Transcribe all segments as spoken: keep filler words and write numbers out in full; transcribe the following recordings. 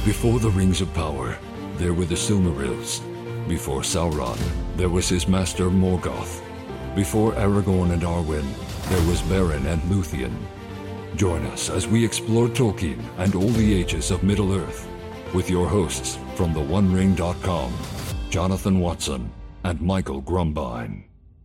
Before the Rings of Power, there were the Silmarils. Before Sauron, there was his master Morgoth. Before Aragorn and Arwen, there was Beren and Luthien. Join us as we explore Tolkien and all the ages of Middle-earth with your hosts from the one ring dot com, Jonathan Watson and Michael Grumbine.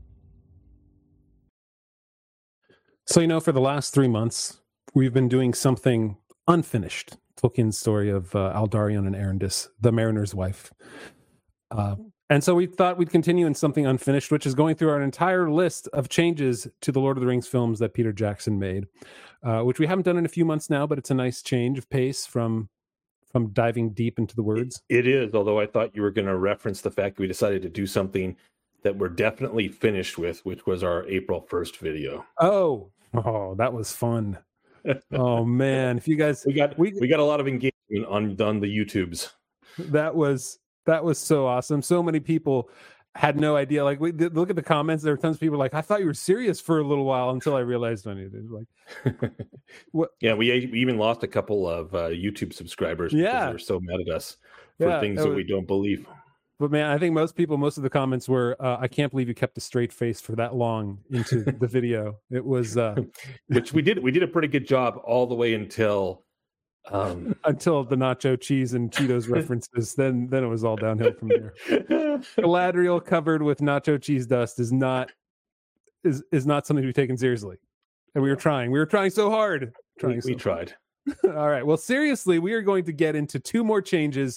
So, you know, for the last three months, we've been doing something unfinished. Tolkien's story of uh, Aldarion and Erendis, the Mariner's wife. Uh, and so we thought we'd continue in something unfinished, which is going through our entire list of changes to the Lord of the Rings films that Peter Jackson made, uh, which we haven't done in a few months now, but it's a nice change of pace from from diving deep into the words. It is, although I thought you were going to reference the fact that we decided to do something that we're definitely finished with, which was our April first video. Oh, oh, that was fun. Oh man, if you guys we got we, we got a lot of engagement on on the YouTubes. That was that was so awesome. So many people had no idea. Like, we look at the comments. There were tons of people like, "I thought you were serious for a little while," until I realized I needed. Like, what? Yeah, we, we even lost a couple of uh, YouTube subscribers. Yeah, because they were so mad at us for yeah, things that, was, that we don't believe. But man, I think most people, most of the comments were, uh, "I can't believe you kept a straight face for that long into the video." It was, uh, which we did. We did a pretty good job all the way until um, until the nacho cheese and Cheetos references. then, then it was all downhill from there. Galadriel covered with nacho cheese dust is not is is not something to be taken seriously. And we were trying. We were trying so hard. Trying we, so we tried. All right. Well, seriously, we are going to get into two more changes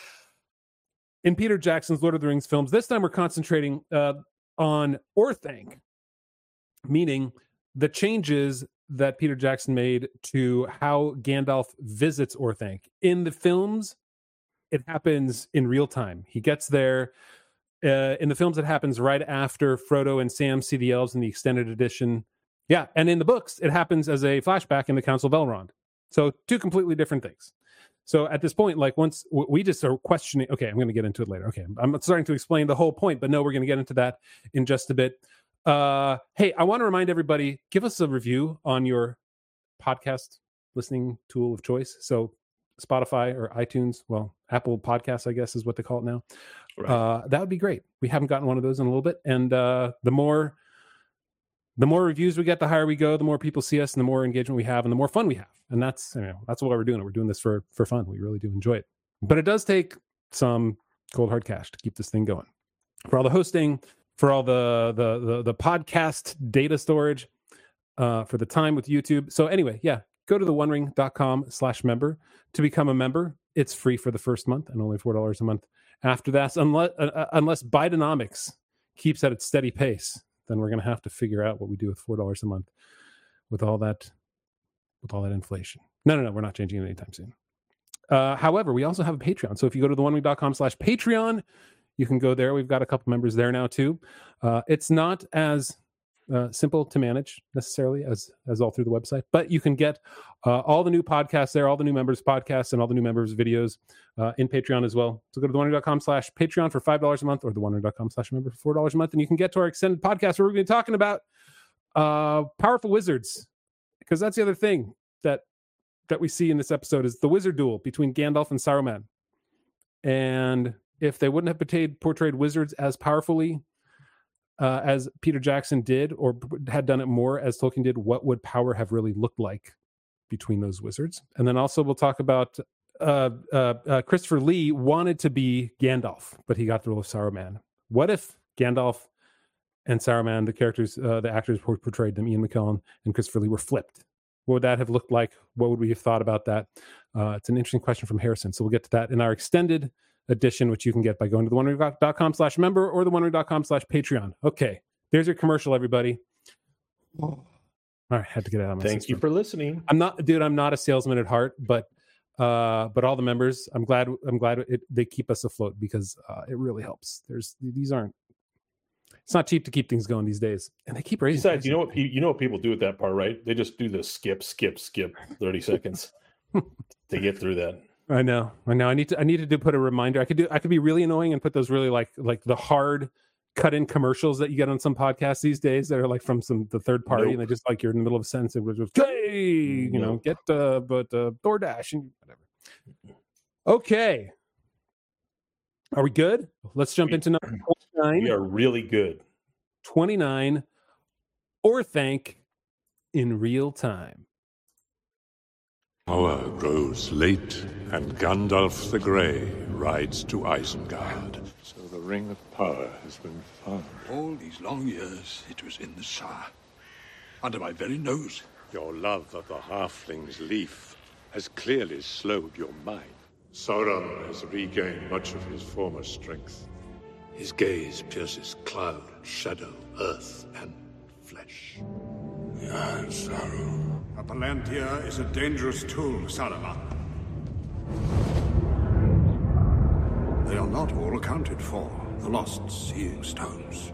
in Peter Jackson's Lord of the Rings films. This time we're concentrating uh, on Orthanc, meaning the changes that Peter Jackson made to how Gandalf visits Orthanc. In the films, it happens in real time. He gets there. Uh, in the films, it happens right after Frodo and Sam see the elves in the extended edition. Yeah, and in the books, it happens as a flashback in the Council of Elrond. So two completely different things. So at this point, like once we just are questioning, okay, I'm going to get into it later. Okay, I'm starting to explain the whole point, but no, we're going to get into that in just a bit. Uh, hey, I want to remind everybody, give us a review on your podcast listening tool of choice. So Spotify or iTunes, well, Apple Podcasts, I guess is what they call it now. Right. Uh, that would be great. We haven't gotten one of those in a little bit. And uh, the more the more reviews we get, the higher we go, the more people see us and the more engagement we have and the more fun we have. And that's, you know, that's why we're doing it. We're doing this for, for fun. We really do enjoy it. But it does take some cold hard cash to keep this thing going. For all the hosting, for all the the the, the podcast data storage, uh, for the time with YouTube. So anyway, yeah, go to the one ring dot com slash member to become a member. It's free for the first month and only four dollars a month after that. Unless, uh, unless Bidenomics keeps at its steady pace, then we're going to have to figure out what we do with four dollars a month with all that, with all that inflation. No, no, no, we're not changing it anytime soon. Uh, however, we also have a Patreon. So if you go to the one ring dot com slash Patreon, you can go there. We've got a couple members there now too. Uh, it's not as uh, simple to manage necessarily as as all through the website, but you can get uh, all the new podcasts there, all the new members podcasts and all the new members videos uh, in Patreon as well. So go to the one ring dot com slash Patreon for five dollars a month or the one ring dot com slash member for four dollars a month. And you can get to our extended podcast where we're going to be talking about uh, powerful wizards, because that's the other thing that that we see in this episode is the wizard duel between Gandalf and Saruman. And if they wouldn't have portrayed, portrayed wizards as powerfully uh, as Peter Jackson did, or had done it more as Tolkien did, what would power have really looked like between those wizards? And then also we'll talk about uh, uh, uh, Christopher Lee wanted to be Gandalf, but he got the role of Saruman. What if Gandalf and Saruman, the characters, uh, the actors who portrayed them, Ian McKellen and Christopher Lee, were flipped? What would that have looked like? What would we have thought about that? Uh, it's an interesting question from Harrison. So we'll get to that in our extended edition, which you can get by going to the one ring dot com slash member or the one ring dot com slash Patreon. Okay, there's your commercial, everybody. All right, had to get it out of my Thank system. you for listening. I'm not, dude. I'm not a salesman at heart, but uh, but all the members, I'm glad. I'm glad it, they keep us afloat because uh, it really helps. There's these aren't. It's not cheap to keep things going these days, and they keep raising. Besides, you know what you know what people do with that part, right? They just do the skip, skip, skip, thirty seconds to get through that. I know, I know. I need to. I need to do, put a reminder. I could do. I could be really annoying and put those really like like the hard cut-in commercials that you get on some podcasts these days that are like from some the third party, nope. And they just like you're in the middle of a sentence and we're just hey, you nope. know, get uh, but uh, DoorDash and whatever. Okay. Are we good? Let's jump into number twenty-nine. We are really good. twenty-nine, Orthanc in real time. Hour grows late, and Gandalf the Grey rides to Isengard. So the Ring of Power has been found. All these long years, it was in the Shire. Under my very nose. Your love of the Halfling's leaf has clearly slowed your mind. Sauron has regained much of his former strength. His gaze pierces cloud, shadow, earth, and flesh. Yes, Sauron. A Palantir is a dangerous tool, Saruman. They are not all accounted for, the lost seeing stones.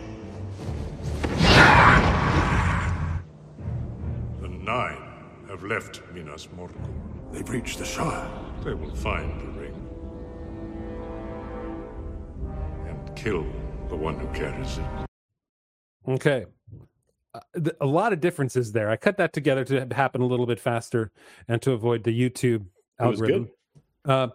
The Nine have left Minas Morgul. They've reached the Shire. They will find the ring. And kill the one who carries it. Okay. Uh, th- a lot of differences there. I cut that together to happen a little bit faster and to avoid the YouTube algorithm. It was good. Uh,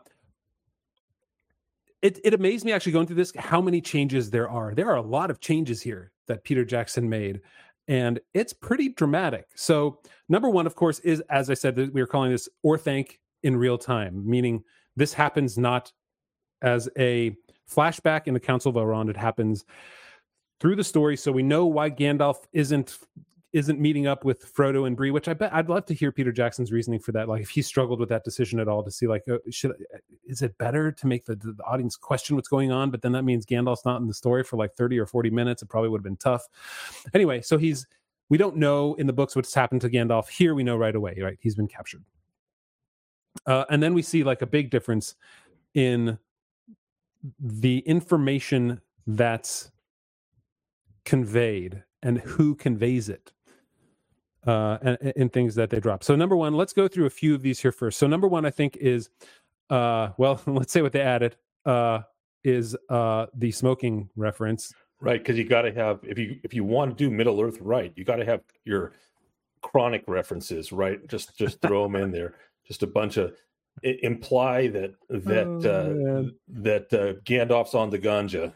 it, it amazed me actually going through this, how many changes there are. There are a lot of changes here that Peter Jackson made, and it's pretty dramatic. So number one, of course, is, as I said, that we are calling this Orthanc in real time, meaning this happens not as a flashback in the Council of Elrond. It happens through the story, so we know why Gandalf isn't isn't meeting up with Frodo and Bree, which I bet I'd love to hear Peter Jackson's reasoning for that. Like, if he struggled with that decision at all, to see like, uh, should is it better to make the, the audience question what's going on? But then that means Gandalf's not in the story for like thirty or forty minutes. It probably would have been tough. Anyway, so he's we don't know in the books what's happened to Gandalf. Here we know right away, right? He's been captured. Uh, and then we see like a big difference in the information that's conveyed and who conveys it, uh, and, and things that they drop. So number one, let's go through a few of these here first. So number one, I think is, uh, well, let's say what they added uh, is uh, the smoking reference. Right, because you got to have, if you if you want to do Middle Earth right, you got to have your chronic references, right? Just just throw them in there. Just a bunch of I- imply that that Oh, uh, that uh, Gandalf's on the ganja.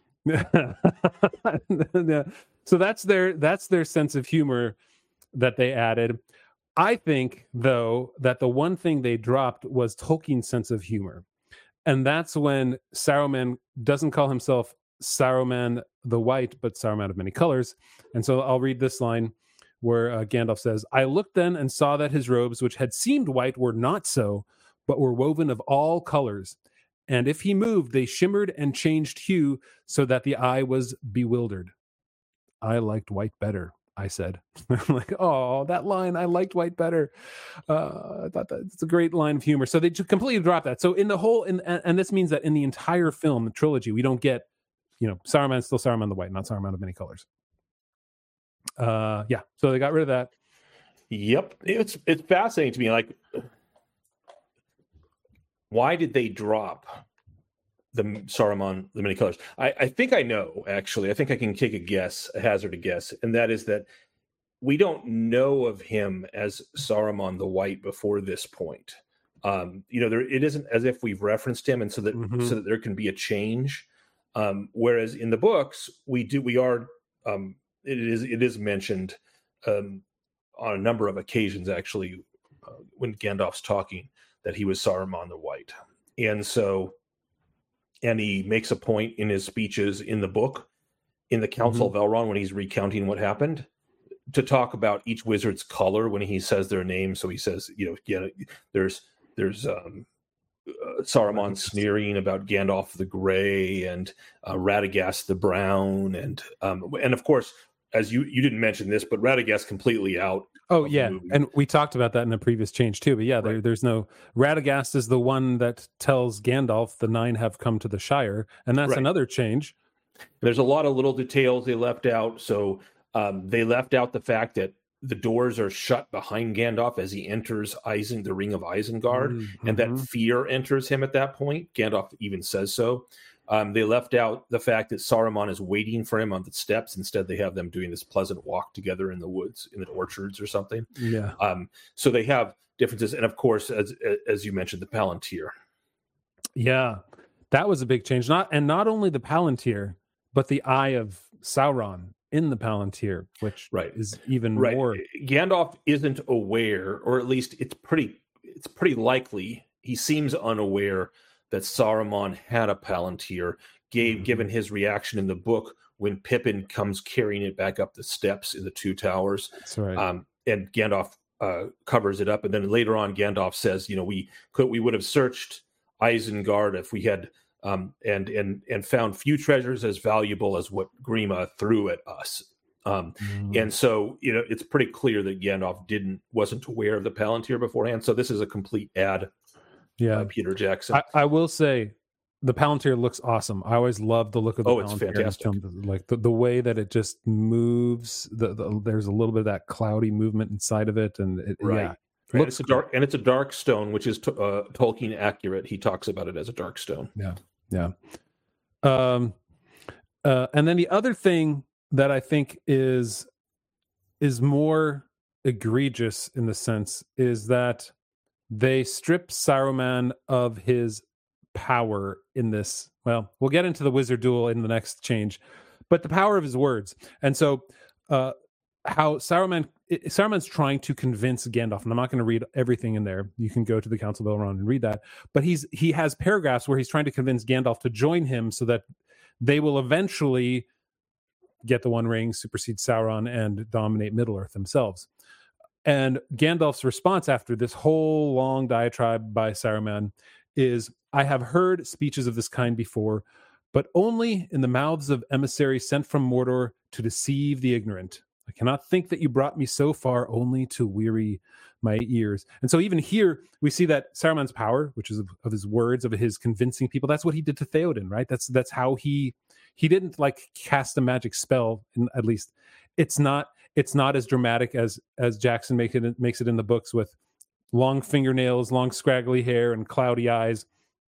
Yeah. So that's their that's their sense of humor that they added. I think, though, that the one thing they dropped was Tolkien's sense of humor, and that's when Saruman doesn't call himself Saruman the White, but Saruman of Many Colors. And so I'll read this line where uh, Gandalf says, "I looked then and saw that his robes, which had seemed white, were not so, but were woven of all colors. And if he moved, they shimmered and changed hue so that the eye was bewildered. I liked white better," I said. I'm like, oh, that line, I liked white better. Uh, I thought that's a great line of humor. So they just completely dropped that. So in the whole, in, and, and this means that in the entire film, the trilogy, we don't get, you know, Saruman's still Saruman the White, not Saruman of Many Colors. Uh, yeah, so they got rid of that. Yep, it's it's fascinating to me. Like, why did they drop the Saruman, the Many Colors? I, I think I know, actually. I think I can take a guess, a hazard a guess, and that is that we don't know of him as Saruman the White before this point. Um, you know, there it isn't as if we've referenced him, and so that Mhm. so that there can be a change. Um, whereas in the books, we do we are um, it is it is mentioned um, on a number of occasions, actually, uh, when Gandalf's talking, that he was Saruman the White. And so, and he makes a point in his speeches in the book, in the Council Mm-hmm. of Elrond, when he's recounting what happened, to talk about each wizard's color when he says their name. So he says, you know, yeah, there's there's um, uh, Saruman sneering about Gandalf the Grey and uh, Radagast the Brown, and um, and of course, as you you didn't mention this, but Radagast completely out. Oh of the yeah, movie. and we talked about that in a previous change too. But yeah, there, Right. there's no Radagast is the one that tells Gandalf the Nine have come to the Shire, and that's Right. another change. There's a lot of little details they left out. So um, they left out the fact that the doors are shut behind Gandalf as he enters Isen, the Ring of Isengard, Mm-hmm. and that fear enters him at that point. Gandalf even says so. Um, they left out the fact that Saruman is waiting for him on the steps. Instead, they have them doing this pleasant walk together in the woods, in the orchards or something. Yeah. Um, so they have differences, and of course, as as you mentioned, the Palantir. Yeah, that was a big change. Not and not only the Palantir, but the eye of Sauron in the Palantir, which right. is even right. more. Gandalf isn't aware, or at least it's pretty it's pretty likely he seems unaware that Saruman had a Palantir, gave mm-hmm. given his reaction in the book when Pippin comes carrying it back up the steps in the Two Towers. That's right. Um, and Gandalf uh, covers it up, and then later on, Gandalf says, "You know, we could we would have searched Isengard if we had um, and and and found few treasures as valuable as what Grima threw at us." Um, mm. And so, you know, it's pretty clear that Gandalf didn't wasn't aware of the Palantir beforehand. So this is a complete ad. Yeah, by Peter Jackson. I, I will say, the Palantir looks awesome. I always love the look of the oh, Palantir. it's fantastic. Like the, the way that it just moves. The, the there's a little bit of that cloudy movement inside of it, and it, right. yeah, and looks it's a dark and it's a dark stone, which is uh, Tolkien accurate. He talks about it as a dark stone. Yeah, yeah. Um, uh, and then the other thing that I think is is more egregious in the sense is that they strip Saruman of his power in this. Well, we'll get into the wizard duel in the next change, but the power of his words. And so uh, how Saruman, Saruman's trying to convince Gandalf, and I'm not going to read everything in there. You can go to the Council of Elrond and read that. But he's he has paragraphs where he's trying to convince Gandalf to join him so that they will eventually get the One Ring, supersede Sauron, and dominate Middle-earth themselves. And Gandalf's response after this whole long diatribe by Saruman is, I have heard speeches of this kind before, but only in the mouths of emissaries sent from Mordor to deceive the ignorant. I cannot think that you brought me so far only to weary my ears. And so even here, we see that Saruman's power, which is of, of his words, of his convincing people, that's what he did to Theoden, right? That's that's how he, he didn't like cast a magic spell, in, at least. It's not it's not as dramatic as as Jackson make it, makes it in the books with long fingernails, long scraggly hair, and cloudy eyes.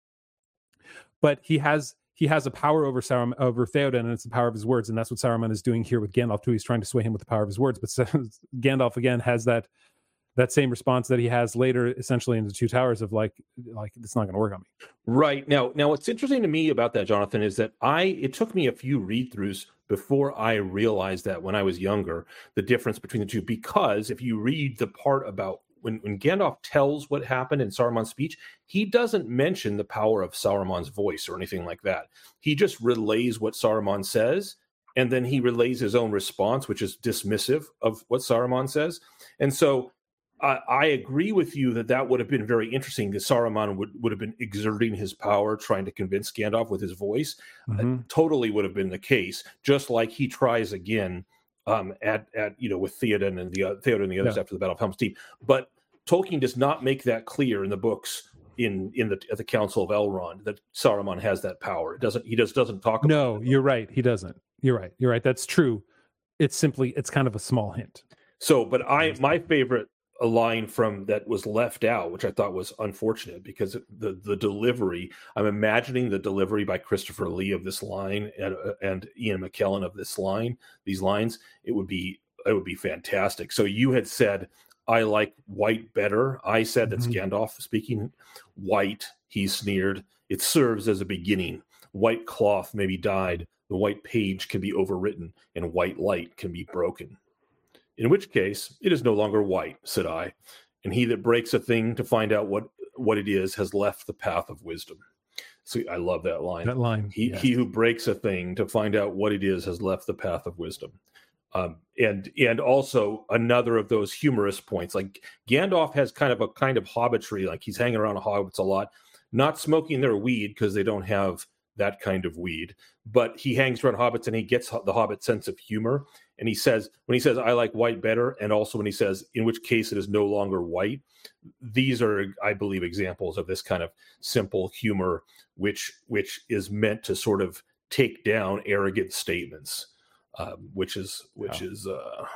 But he has he has a power over Saruman, over Theoden, and it's the power of his words, and that's what Saruman is doing here with Gandalf too. He's trying to sway him with the power of his words, but Gandalf again has that that same response that he has later, essentially in the Two Towers, of like like it's not going to work on me. Right now, now what's interesting to me about that, Jonathan, is that I it took me a few read throughs before I realized that when I was younger, the difference between the two, because if you read the part about when, when Gandalf tells what happened in Saruman's speech, he doesn't mention the power of Saruman's voice or anything like that. He just relays what Saruman says, and then he relays his own response, which is dismissive of what Saruman says. And so I, I agree with you that that would have been very interesting, because Saruman would, would have been exerting his power, trying to convince Gandalf with his voice. Mm-hmm. Uh, totally would have been the case, just like he tries again um, at, at, you know, with Theoden and the, uh, Theoden and the others yeah. after the Battle of Helm's Deep. But Tolkien does not make that clear in the books in, in the, at the Council of Elrond that Saruman has that power. It doesn't, he just doesn't talk about No, it. you're right. He doesn't. You're right. You're right. That's true. It's simply, it's kind of a small hint. So, but I, my favorite, a line from that was left out, which I thought was unfortunate, because the the delivery, I'm imagining the delivery by Christopher Lee of this line and and Ian McKellen of this line, these lines, it would be it would be fantastic. So you had said, I like white better. I said, that's mm-hmm. Gandalf speaking. White, he sneered. It serves as a beginning. White cloth may be dyed. The white page can be overwritten, and white light can be broken. In which case, it is no longer white, said I, and he that breaks a thing to find out what, what it is has left the path of wisdom. So I love that line. That line. He, yes. he who breaks a thing to find out what it is has left the path of wisdom. Um, and and also another of those humorous points, like Gandalf has kind of a kind of hobbitry, like he's hanging around hobbits a lot, not smoking their weed because they don't have that kind of weed, but he hangs around hobbits and he gets the hobbit sense of humor. And he says, when he says, I like white better, and also when he says, in which case it is no longer white, these are, I believe, examples of this kind of simple humor, which which is meant to sort of take down arrogant statements, um, which is, which yeah. is, uh,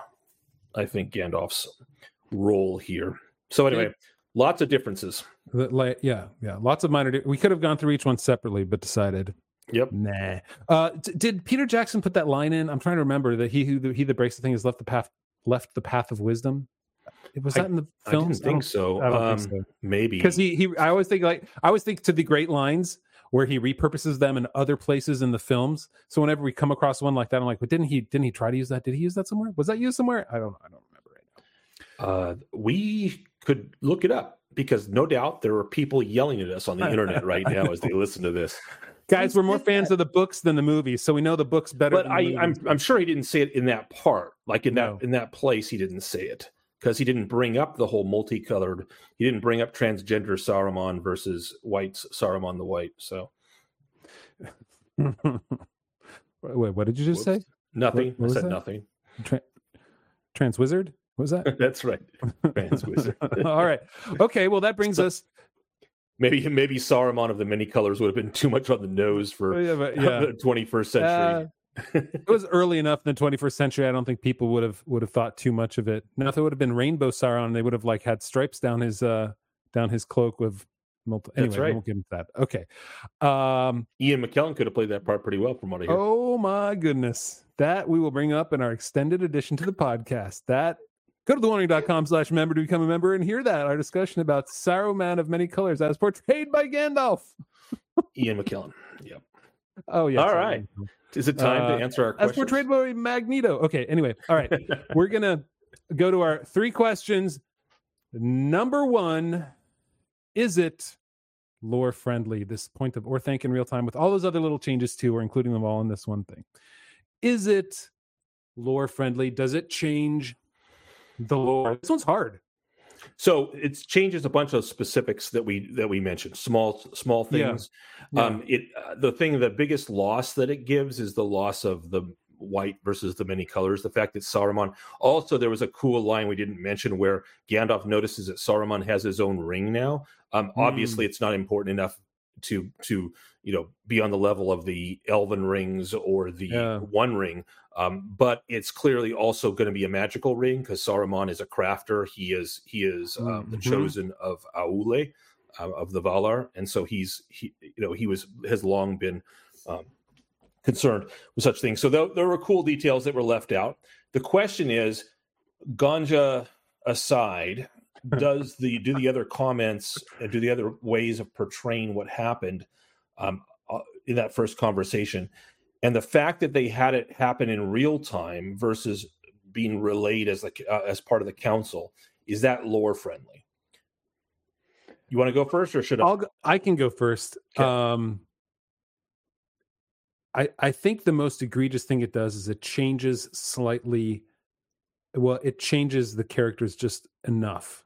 I think, Gandalf's role here. So anyway, yeah. lots of differences. Like, yeah, yeah, lots of minor. Di- we could have gone through each one separately, but decided. Yep. Nah. Uh, d- did Peter Jackson put that line in? I'm trying to remember that he who he that breaks the thing has left the path left the path of wisdom. Was I, that in the I films? didn't think so. I don't um, think so. Maybe Because he he I always think like I always think to the great lines where he repurposes them in other places in the films. So whenever we come across one like that, I'm like, but didn't he didn't he try to use that? Did he use that somewhere? Was that used somewhere? I don't I don't remember right now. uh, we could look it up because no doubt there are people yelling at us on the internet right now as they listen to this. Guys, we're more fans of the books than the movies, so we know the books better. But than the I, I'm movies. I'm sure he didn't say it in that part, like in No. that in that place. He didn't say it because he didn't bring up the whole multicolored. He didn't bring up transgender Saruman versus white Saruman the White. So Wait, what did you just Whoops. say? nothing. What- what I was said that? nothing. Tra- Trans Wizard? What was that? That's right. Trans wizard. All right. Okay. Well, that brings So- us. Maybe maybe Saruman of the many colors would have been too much on the nose for Yeah, but, yeah. the twenty-first century. Uh, it was early enough in the twenty-first century. I don't think people would have would have thought too much of it. Now, if it would have been Rainbow Sauron, they would have like had stripes down his uh down his cloak with multiple. Anyway, That's we right. won't get into that. Okay. Um. Ian McKellen could have played that part pretty well, from what I hear. Oh my goodness, that we will bring up in our extended edition to the podcast. That go to the warning dot com slash member to become a member and hear that our discussion about Saruman of many colors as portrayed by Gandalf. Ian McKellen. Yep. Oh yeah. All right. Is it time Uh, to answer our As questions? portrayed by Magneto. Okay, anyway. All right. We're going to go to our three questions. Number one, is it lore friendly? This point of or thank in real time with all those other little changes too. We're including them all in this one thing. Is it lore friendly? Does it change the lore? This one's hard. So it changes a bunch of specifics that we that we mentioned, small small things. Yeah. Um, it uh, the thing, the biggest loss that it gives is the loss of the white versus the many colors. The fact that Saruman. Also, there was a cool line we didn't mention where Gandalf notices that Saruman has his own ring now. Um, Mm. Obviously, it's not important enough to to you know be on the level of the elven rings or the Yeah. one ring. Um, but it's clearly also going to be a magical ring because Saruman is a crafter. He is he is um, the Mhm. chosen of Aule, uh, of the Valar, and so he's he you know he was has long been um, concerned with such things. So there, there were cool details that were left out. The question is, Ganja aside, does the do the other comments and do the other ways of portraying what happened um, uh, in that first conversation? And the fact that they had it happen in real time versus being relayed as the, uh, as part of the council, is that lore friendly? You want to go first, or should I? I'll go, I can go first. Okay. Um, I I think the most egregious thing it does is it changes slightly. Well, it changes the characters just enough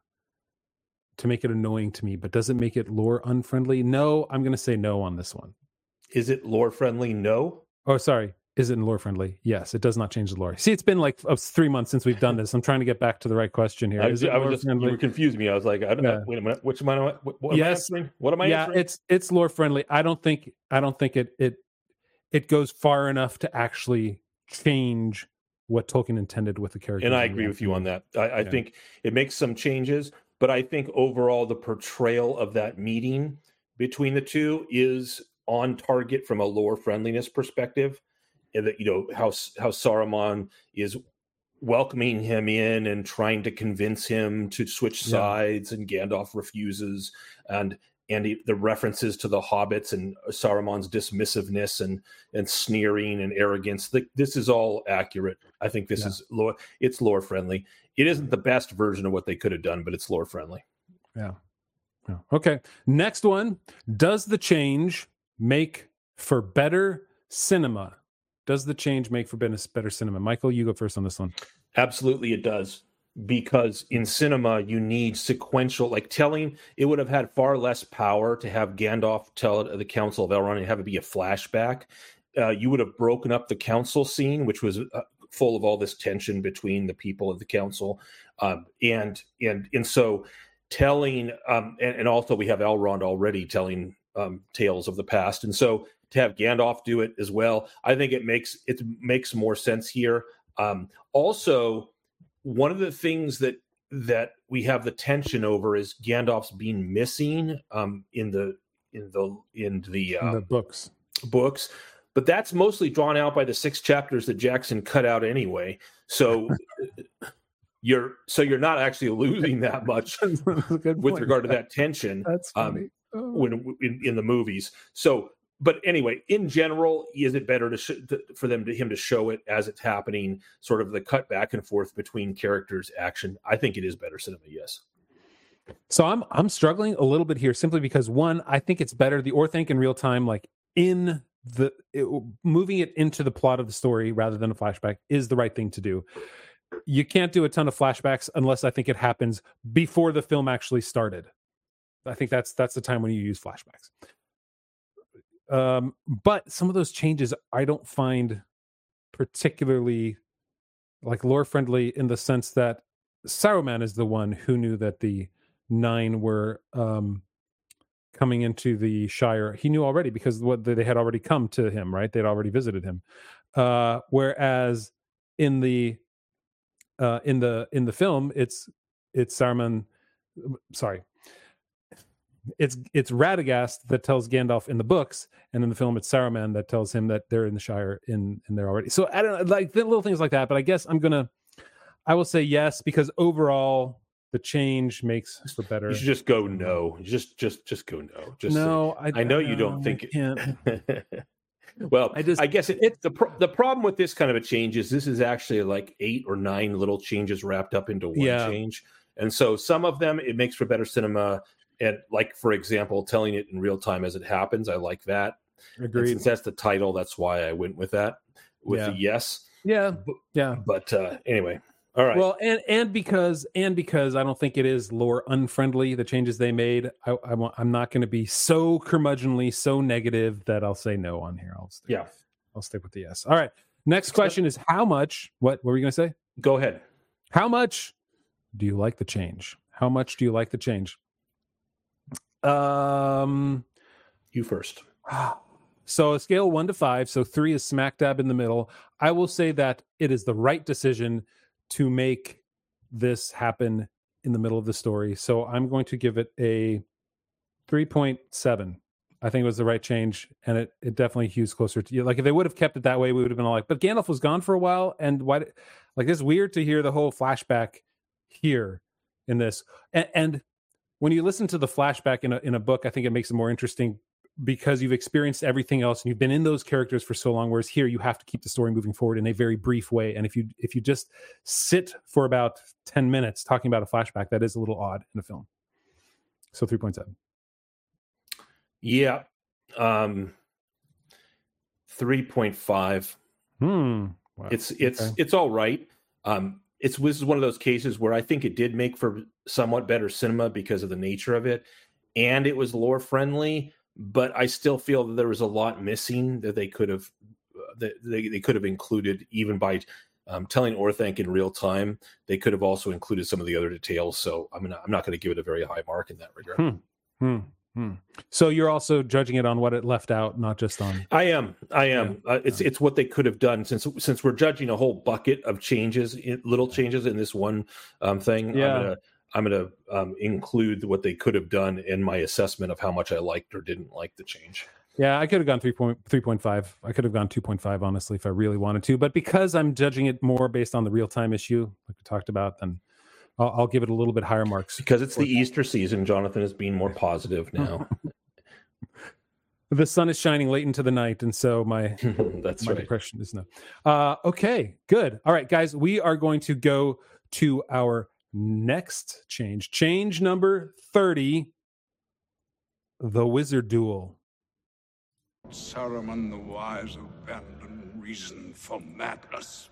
to make it annoying to me, but does it make it lore unfriendly? No, I'm going to say no on this one. Is it lore friendly? No. Oh, sorry. Is it lore friendly? Yes, it does not change the lore. See, it's been like uh, three months since we've done this. I'm trying to get back to the right question here. I, Is it I was lore just you friendly? were confusing me. I was like, I don't Yeah. know. Wait a minute. Which am I? What, what am I Yes. answering? What am I yeah, answering? it's it's lore friendly. I don't think I don't think it it it goes far enough to actually change what Tolkien intended with the character. And I agree with you on that. I, I Yeah. think it makes some changes, but I think overall the portrayal of that meeting between the two is on target from a lore friendliness perspective. And that, you know, how how Saruman is welcoming him in and trying to convince him to switch Yeah. sides, and Gandalf refuses, and and he, the references to the hobbits and Saruman's dismissiveness and and sneering and arrogance. The, this is all accurate. I think this Yeah. is lore. It's lore friendly. It isn't the best version of what they could have done, but it's lore friendly. Yeah. Yeah. Okay. Next one. Does the change make for better cinema? Does the change make for better better cinema? Michael, you go first on this one. Absolutely, it does. Because in cinema, you need sequential, like telling, it would have had far less power to have Gandalf tell the Council of Elrond and have it be a flashback. Uh, you would have broken up the council scene, which was uh, full of all this tension between the people of the council. Um, and, and, and so telling, um, and, and also we have Elrond already telling um, tales of the past. And so to have Gandalf do it as well, I think it makes, it makes more sense here. Um, also, one of the things that that we have the tension over is Gandalf's being missing um, in the in the in the, uh, In the books. books, but that's mostly drawn out by the six chapters that Jackson cut out anyway. So you're so you're not actually losing that much with regard to that tension. That's funny. Um, oh. when in, in the movies. So, but anyway, in general, is it better to, sh- to for them to him to show it as it's happening, sort of the cut back and forth between characters, action? I think it is better cinema. Yes. So I'm I'm struggling a little bit here simply because one, I think it's better the Orthanc in real time, like in the it, moving it into the plot of the story rather than a flashback is the right thing to do. You can't do a ton of flashbacks unless I think it happens before the film actually started. I think that's that's the time when you use flashbacks. Um, but some of those changes I don't find particularly like lore friendly in the sense that Saruman is the one who knew that the Nine were um, coming into the Shire. He knew already because what they had already come to him, right? They'd already visited him. Uh, whereas in the uh, in the in the film, it's it's Saruman. Sorry, it's it's Radagast that tells Gandalf in the books, and in the film, it's Saruman that tells him that they're in the Shire in and they're already. So I don't know, like little things like that. But I guess I'm gonna, I will say yes because overall the change makes for better. You should just go no. Just just just go no. Just no. I, I know you don't I think can't. it. Well, I just I guess it, it's the pro- the problem with this kind of a change is this is actually like eight or nine little changes wrapped up into one yeah. change, and so some of them it makes for better cinema. And like for example, telling it in real time as it happens, I like that. Agreed. And since that's the title, that's why I went with that. With yeah. the yes, yeah, yeah. But uh, anyway. All right. Well, and and because and because I don't think it is lore unfriendly, the changes they made, I, I want, I'm not going to be so curmudgeonly, so negative that I'll say no on here. I'll stick yeah, with, I'll stick with the yes. All right. Next question is how much? What, what were you going to say? Go ahead. How much do you like the change? How much do you like the change? Um, you first. So a scale one to five, so three is smack dab in the middle. I will say that it is the right decision to make this happen in the middle of the story. So I'm going to give it a three point seven. I think it was the right change, and it, it definitely hews closer to you. Like if they would have kept it that way, we would have been all like, but Gandalf was gone for a while, and why? Did, like it's weird to hear the whole flashback here in this. And, and when you listen to the flashback in a in a book, I think it makes it more interesting because you've experienced everything else and you've been in those characters for so long, whereas here you have to keep the story moving forward in a very brief way. And if you if you just sit for about ten minutes talking about a flashback, that is a little odd in a film. So three point seven. Yeah. Um, three point five. Hmm. Wow. It's it's okay. it's all right. Um, it's this is one of those cases where I think it did make for somewhat better cinema because of the nature of it. And it was lore friendly. But I still feel that there was a lot missing that they could have uh, that they, they could have included even by um, telling Orthanc in real time. They could have also included some of the other details. So I'm not, I'm not going to give it a very high mark in that regard. Hmm. Hmm. Hmm. So you're also judging it on what it left out, not just on. I am. I am. Yeah. Uh, it's yeah. it's what they could have done since since we're judging a whole bucket of changes, little changes in this one um, thing. Yeah. I'm gonna, I'm going to um, include what they could have done in my assessment of how much I liked or didn't like the change. Yeah, I could have gone three point three point five. I could have gone two point five, honestly, if I really wanted to. But because I'm judging it more based on the real time issue, like we talked about, then I'll, I'll give it a little bit higher marks. Because it's the Easter season, Jonathan is being more positive now. The sun is shining late into the night, and so my that's my right. depression is no. Uh, okay, good. All right, guys, we are going to go to our next change. Change number thirty, the Wizard Duel. Saruman the Wise abandoned reason for madness.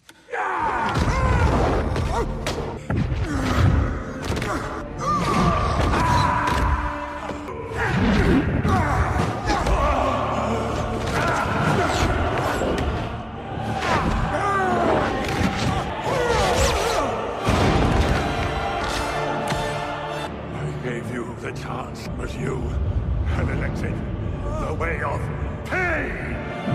The chance, but you have elected the way of pain.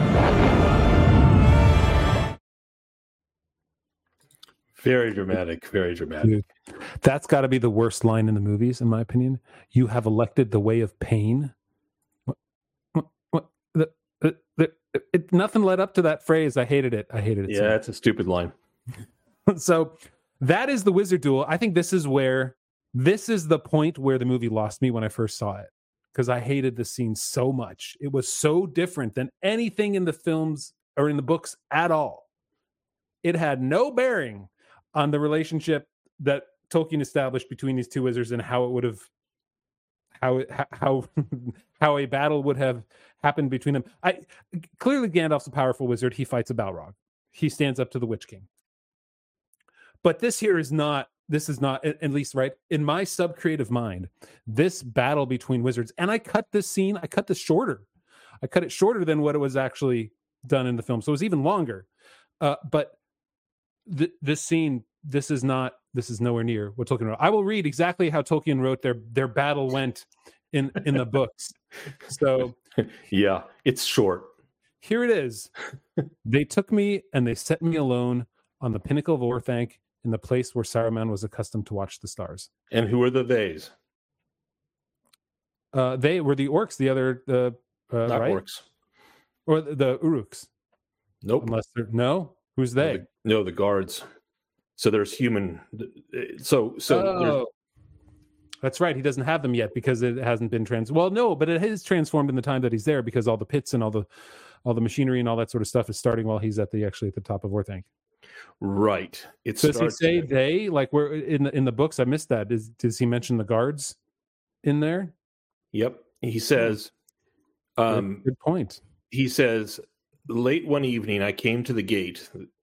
Very dramatic, very dramatic. Dude, that's got to be the worst line in the movies, in my opinion. You have elected the way of pain. What, what, what, the, the, the, it, nothing led up to that phrase. I hated it. I hated it. Yeah, so it's a stupid line. So that is the wizard duel. I think this is where this is the point where the movie lost me when I first saw it, because I hated the scene so much. It was so different than anything in the films or in the books at all. It had no bearing on the relationship that Tolkien established between these two wizards and how it would have how it, how how a battle would have happened between them. I clearly Gandalf's a powerful wizard. He fights a Balrog. He stands up to the Witch King. But this here is not, this is not, at least right in my sub-creative mind, this battle between wizards. And I cut this scene, I cut this shorter. I cut it shorter than what it was actually done in the film. So it was even longer. Uh, but th- this scene, this is not, this is nowhere near what Tolkien wrote. I will read exactly how Tolkien wrote their their battle went in, in the books. So yeah, it's short. Here it is. They took me and they set me alone on the pinnacle of Orthanc in the place where Saruman was accustomed to watch the stars. And who are the theys? Uh, they were the orcs, the other, the uh, Not right? orcs. Or the, the Uruks. Nope. Unless they're, no? Who's No, they? the, no, the guards. So there's human. So, so there's, Oh. That's right. He doesn't have them yet because it hasn't been trans. Well, no, but it is transformed in the time that he's there because all the pits and all the all the machinery and all that sort of stuff is starting while he's at the actually at the top of Orthanc. right. It Does he starts say there. they? Like where in the in the books? I missed that. Is does he mention the guards in there? Yep. He says, um, good, good point. he says, late one evening, I came to the gate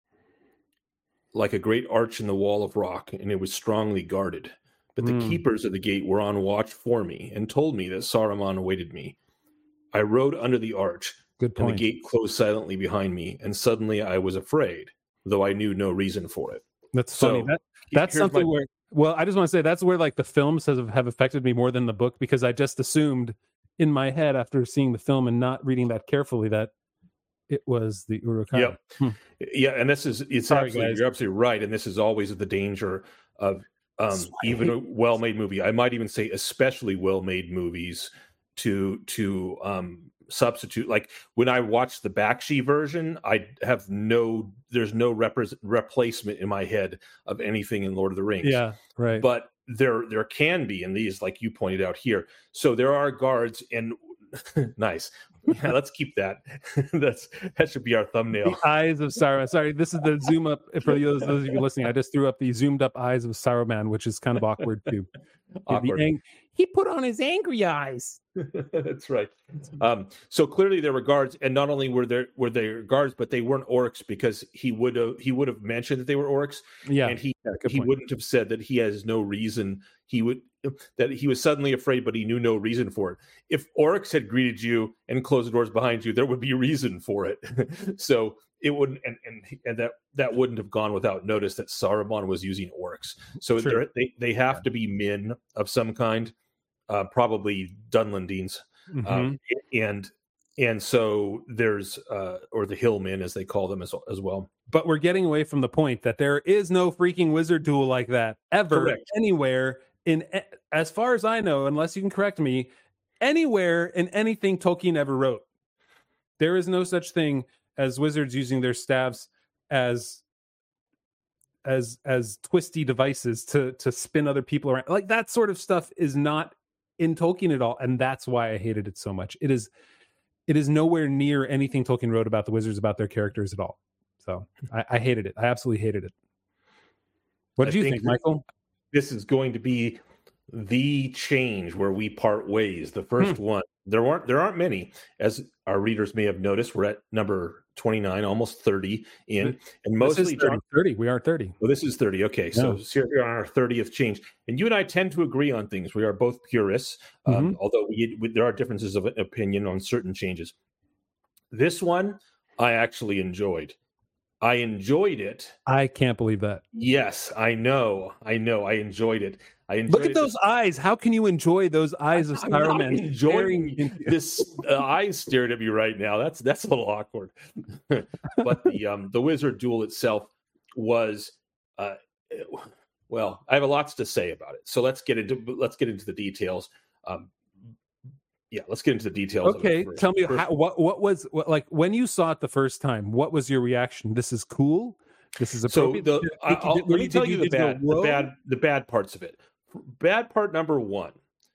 like a great arch in the wall of rock, and it was strongly guarded. But the Mm. keepers of the gate were on watch for me and told me that Saruman awaited me. I rode under the arch, Good and the point. gate closed silently behind me, and suddenly I was afraid, though I knew no reason for it. That's So, funny. That that's here's something my- where. Well, I just want to say that's where like the films have have affected me more than the book because I just assumed in my head after seeing the film and not reading that carefully that it was the Uruk-hai. Yep. Hmm. Yeah, and this is it's Sorry, absolutely guys. you're absolutely right, and this is always the danger of um, That's why I even hate a well-made movie. I might even say especially well-made movies to to um, substitute. Like when I watch the Bakshi version, I have no there's no repres replacement in my head of anything in Lord of the Rings. Yeah. Right. But there there can be in these, like you pointed out here. So there are guards and nice. Yeah, let's keep that. That's that should be our thumbnail. the eyes of Saruman. Sorry, this is the zoom up for those, those of you listening. I just threw up the zoomed up eyes of Saruman, which is kind of awkward too. The Awkward. ang- he put on his angry eyes. That's right. Um, so clearly there were guards, and not only were there were there guards, but they weren't orcs because he would have he would have mentioned that they were orcs, Yeah. and he yeah, good he point. wouldn't have said that he has no reason. He would that he was suddenly afraid, but he knew no reason for it. If orcs had greeted you and closed the doors behind you, there would be reason for it. So it wouldn't, and, and and that that wouldn't have gone without notice that Saruman was using orcs. So True. they're- they they have to be men of some kind, uh, probably Dunlendines. Mhm. Um, and and so there's uh, or the hillmen as they call them as, as well. But we're getting away from the point that there is no freaking wizard duel like that ever Correct. anywhere in, as far as I know, unless you can correct me, anywhere in anything Tolkien ever wrote. There is no such thing as wizards using their staffs as as as twisty devices to to spin other people around. Like that sort of stuff is not in Tolkien at all, and that's why I hated it so much. It is it is nowhere near anything Tolkien wrote about the wizards, about their characters at all. So I, I hated it. I absolutely hated it. What I did you think think, that- Michael? This is going to be the change where we part ways. The first Hmm. one, there weren't there aren't many, as our readers may have noticed. We're at number twenty-nine, almost thirty in, and This mostly is thirty. John. thirty. We are thirty. Well, this is thirty. Okay, so Yeah. here we are on our thirtieth change, and you and I tend to agree on things. We are both purists, um, Mm-hmm. although we, we, there are differences of opinion on certain changes. This one, I actually enjoyed. I enjoyed it. I can't believe that. Yes, I know. I know. I enjoyed it. I enjoyed Look at it. those eyes. How can you enjoy those eyes of I'm not Saruman? enjoying staring into- this uh, eyes stared at me right now. That's that's a little awkward. But the um the wizard duel itself was uh well, I have a lots to say about it. So let's get into let's get into the details. Um yeah, let's get into the details. of it Okay, first. tell me First- how, what what was what, like when you saw it the first time. What was your reaction? This is cool. This is So appropriate. the, Did- I, did- I'll, did- let me did tell you you the just go, bad, the "Whoa"? bad, the bad parts of it. Bad part number one: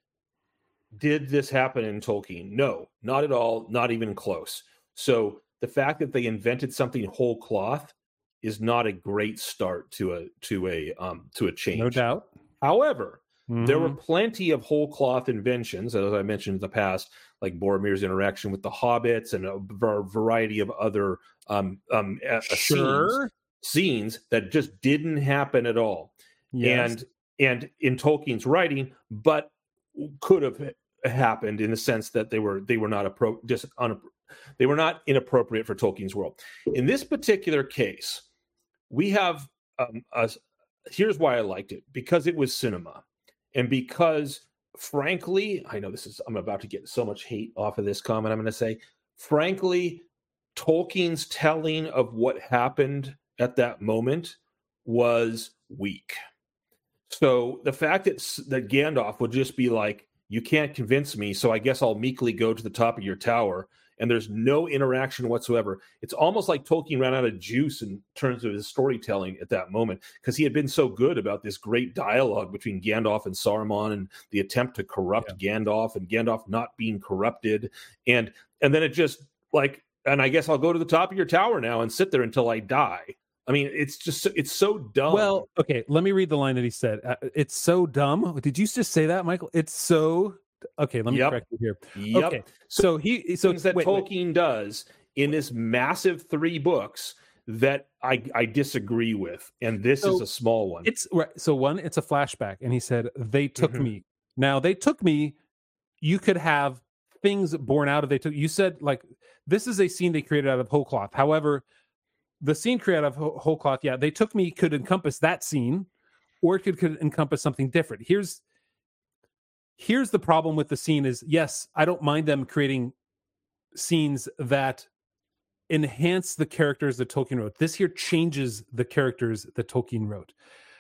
did this happen in Tolkien? No, not at all. Not even close. So the fact that they invented something whole cloth is not a great start to a to a um to a change. No doubt. However, there were Mhm. plenty of whole cloth inventions, as I mentioned in the past, like Boromir's interaction with the hobbits and a v- variety of other um, um, uh, scenes, Sure. scenes that just didn't happen at all. Yes. And and in Tolkien's writing, but could have happened in the sense that they were they were not appro- just un- they were not inappropriate for Tolkien's world. In this particular case, we have um, a, here's why I liked it, because it was cinema. And because, frankly, I know this is, I'm about to get so much hate off of this comment, I'm going to say, frankly, Tolkien's telling of what happened at that moment was weak. So the fact that, that Gandalf would just be like, you can't convince me, so I guess I'll meekly go to the top of your tower, and there's no interaction whatsoever. It's almost like Tolkien ran out of juice in terms of his storytelling at that moment, because he had been so good about this great dialogue between Gandalf and Saruman and the attempt to corrupt yeah. Gandalf and Gandalf not being corrupted. And and then it just like, and I guess I'll go to the top of your tower now and sit there until I die. I mean, it's just, it's so dumb. Well, okay, let me read the line that he said. Uh, it's so dumb. Did you just say that, Michael? It's so... Okay, let me yep. correct you here. Yep. Okay, so he so things that wait, Tolkien wait. does in this massive three books that I I disagree with, and this so is a small one. It's right. So one, it's a flashback, and he said they took Mm-hmm. me. Now they took me. You could have things born out of they took. You said like this is a scene they created out of whole cloth. However, the scene created out of whole cloth, yeah, they took me could encompass that scene, or it could could encompass something different. Here's. Here's the problem with the scene is, yes, I don't mind them creating scenes that enhance the characters that Tolkien wrote. This here changes the characters that Tolkien wrote.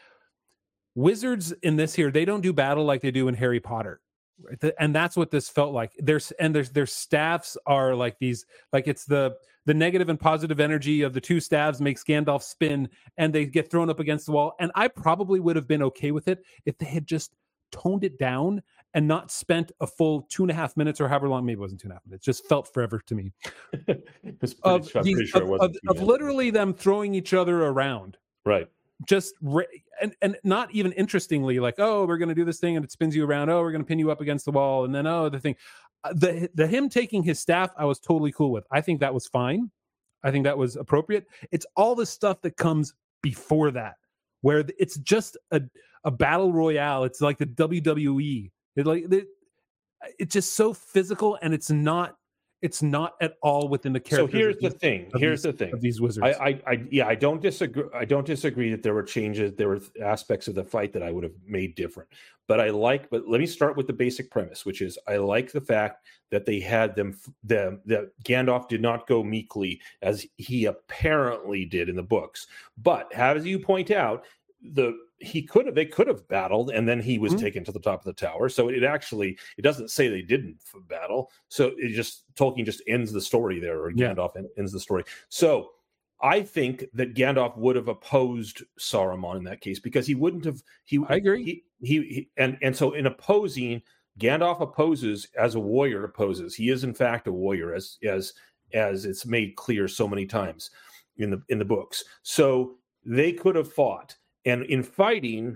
Wizards in this here, they don't do battle like they do in Harry Potter. Right? And that's what this felt like. There's and there's their staffs are like these, like it's the the negative and positive energy of the two staves makes Gandalf spin and they get thrown up against the wall. And I probably would have been okay with it if they had just toned it down and not spent a full two and a half minutes or however long, maybe it wasn't two and a half minutes, just felt forever to me. pretty, of, I'm these, pretty sure of, it wasn't of, of literally them throwing each other around. Right. Just, re- and, and not even interestingly, like, oh, we're going to do this thing and it spins you around. Oh, we're going to pin you up against the wall. And then, oh, the thing, uh, the, the him taking his staff, I was totally cool with. I think that was fine. I think that was appropriate. It's all the stuff that comes before that, where it's just a, a battle royale. It's like the W W E. It like it, it's just so physical, and it's not. It's not at all within the character. So here's the thing. Here's these, the thing. Of these wizards. I, I, I, yeah, I don't disagree. I don't disagree that there were changes. There were aspects of the fight that I would have made different. But I like. But let me start with the basic premise, which is I like the fact that they had them. The that Gandalf did not go meekly as he apparently did in the books. But as you point out, the he could have they could have battled and then he was mm-hmm. taken to the top of the tower. So it actually it doesn't say they didn't battle. So it just Tolkien just ends the story there, or yeah. Gandalf ends the story. So I think that Gandalf would have opposed Saruman in that case, because he wouldn't have he I agree. He, he, he and and so in opposing, Gandalf opposes as a warrior opposes. He is in fact a warrior, as as as it's made clear so many times in the in the books. So they could have fought. And in fighting,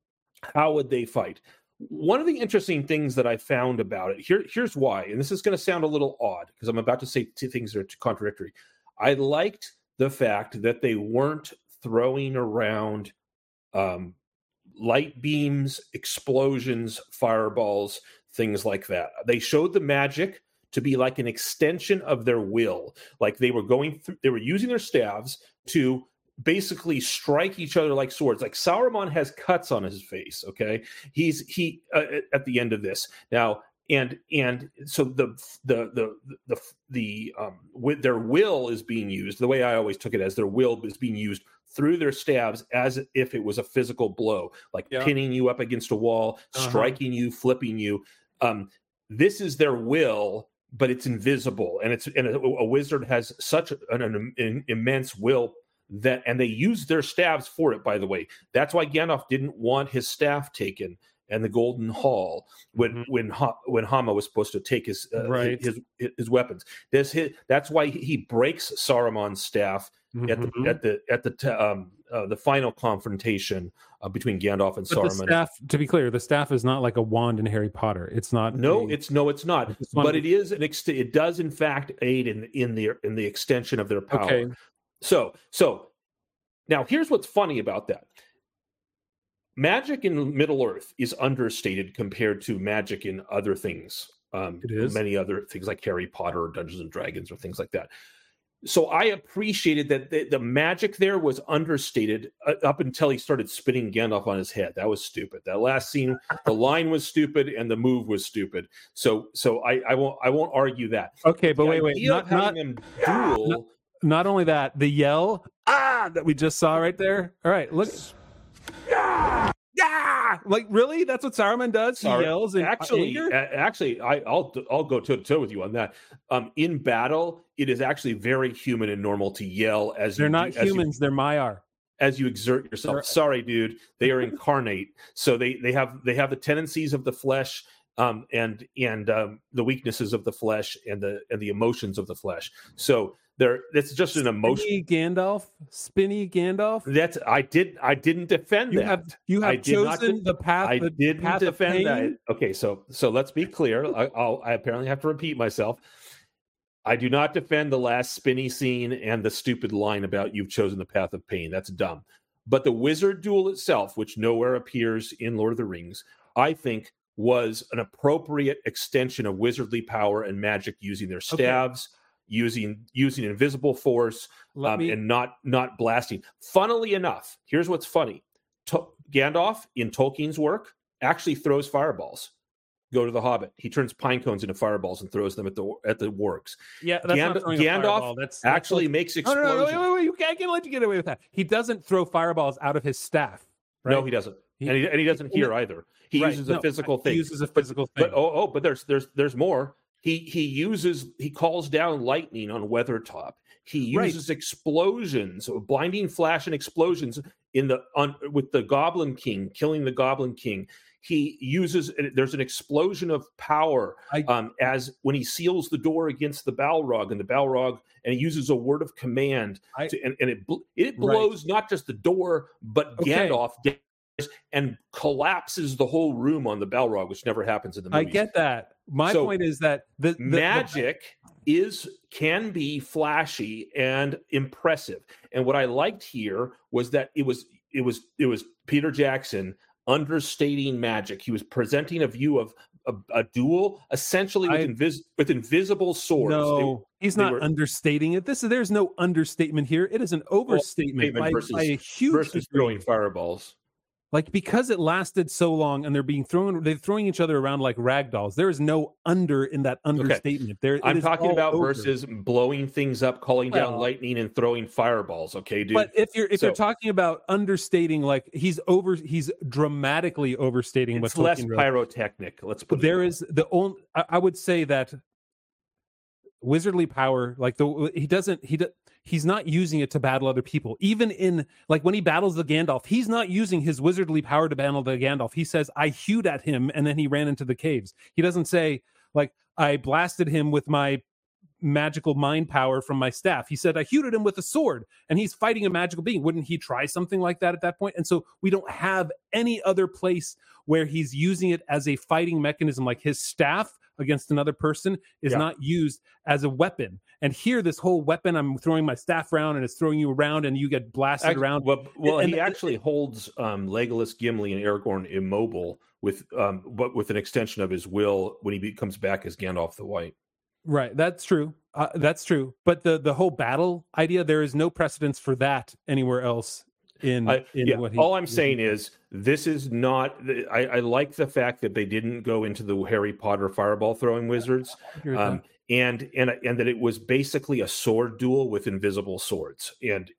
how would they fight? One of the interesting things that I found about it, here, here's why, and this is going to sound a little odd because I'm about to say two things that are contradictory. I liked the fact that they weren't throwing around um, light beams, explosions, fireballs, things like that. They showed the magic to be like an extension of their will. Like they were going through, they were using their staves to basically strike each other like swords. Like Saruman has cuts on his face. Okay, he's he uh, at the end of this now, and and so the the the the the um with their will is being used. The way I always took it as their will is being used through their stabs as if it was a physical blow, like yeah. pinning you up against a wall, uh-huh. striking you, flipping you. Um, this is their will, but it's invisible, and it's and a, a wizard has such an, an, an immense will that, and they used their staves for it, by the way. That's why Gandalf didn't want his staff taken and the Golden Hall when mm-hmm. when ha- when Hama was supposed to take his uh, right. his, his his weapons. This his, that's why he breaks Saruman's staff mm-hmm. at the at the at the t- um uh, the final confrontation uh, between Gandalf and but Saruman. The staff, to be clear, the staff is not like a wand in Harry Potter. It's not. No, a, it's no, it's not. It's but it is an ex- it does in fact aid in in the in the extension of their power. Okay. So so now here's what's funny about that. Magic in Middle-earth is understated compared to magic in other things. Um, it is. Many other things like Harry Potter or Dungeons and Dragons or things like that. So I appreciated that the, the magic there was understated uh, up until he started spinning Gandalf on his head. That was stupid. That last scene, the line was stupid and the move was stupid. So so I, I won't I won't argue that. Okay, but the wait, wait. Not, having not, them duel. Not, not only that, the yell ah that we just saw right there. All right, look. Yeah, yeah. Like really, that's what Saruman does. He Sorry. yells in actually, anger? actually, I, I'll I'll go toe to toe with you on that. Um, in battle, it is actually very human and normal to yell as they're you not do, as humans. You, they're Maiar. As you exert yourself. They're, Sorry, dude. They are incarnate, so they they have they have the tendencies of the flesh. Um, and and um, the weaknesses of the flesh and the and the emotions of the flesh. So there, it's just an emotion. Spinny Gandalf, spinny Gandalf. That's I did. I didn't defend you that. Have, you have chosen not, the path. I the didn't path defend that. Okay, so so let's be clear. I, I'll, I apparently have to repeat myself. I do not defend the last spinny scene and the stupid line about you've chosen the path of pain. That's dumb. But the wizard duel itself, which nowhere appears in Lord of the Rings, I think was an appropriate extension of wizardly power and magic using their staves, okay. using using invisible force, um, me... and not not blasting. Funnily enough, here's what's funny: to- Gandalf in Tolkien's work actually throws fireballs. Go to the Hobbit. He turns pine cones into fireballs and throws them at the at the works. Yeah, that's Gand- not throwing Gandalf a fireball. That's, that's actually like... makes explosions. No, no, no, wait, wait, wait. You can't, I can't let you get away with that. He doesn't throw fireballs out of his staff. Right? No, he doesn't, he, and, he, and he doesn't hear either. He right. uses a no, physical thing. He uses a physical but, thing. But, oh, oh, but there's there's there's more. He he uses he calls down lightning on Weathertop. He uses right. explosions, blinding flash and explosions in the on with the Goblin King, killing the Goblin King. He uses there's an explosion of power I, um, as when he seals the door against the Balrog and the Balrog, and he uses a word of command, I, to, and, and it it blows right. not just the door but okay. Gandalf down and collapses the whole room on the Balrog, which never happens in the movie. I get that. My so, point is that the, the magic the... is can be flashy and impressive. And what I liked here was that it was it was it was Peter Jackson understating magic. He was presenting a view of a, a duel essentially with, I, invis- with invisible swords. No, they, he's they not were, understating it. This there's no understatement here. It is an overstatement well, by, versus, by a huge versus throwing fireballs. Like because it lasted so long and they're being thrown, they're throwing each other around like rag dolls. There is no under in that understatement. Okay. There, I'm talking about over. versus blowing things up, calling well, down lightning, and throwing fireballs. Okay, dude. But if you're if so, you're talking about understating, like he's over, he's dramatically overstating. It's what less Tolkien wrote. pyrotechnic. Let's put. There it is the only. I, I would say that wizardly power, like the he doesn't he. Do, He's not using it to battle other people. Even in, like, when he battles the Gandalf, he's not using his wizardly power to battle the Gandalf. He says, I hewed at him, and then he ran into the caves. He doesn't say, like, I blasted him with my magical mind power from my staff. He said, I hewed at him with a sword, and he's fighting a magical being. Wouldn't he try something like that at that point? And so we don't have any other place where he's using it as a fighting mechanism, like his staff against another person is yeah. not used as a weapon. And here, this whole weapon, I'm throwing my staff around and it's throwing you around and you get blasted actually, around. Well, well and, he actually holds um, Legolas, Gimli, and Aragorn immobile with, um, but with an extension of his will when he be, comes back as Gandalf the White. Right, that's true. Uh, that's true. But the the whole battle idea, there is no precedence for that anywhere else. In, I, in yeah, what he, all I'm saying is this is not. I, I like the fact that they didn't go into the Harry Potter fireball throwing wizards, um, and and and that it was basically a sword duel with invisible swords, and and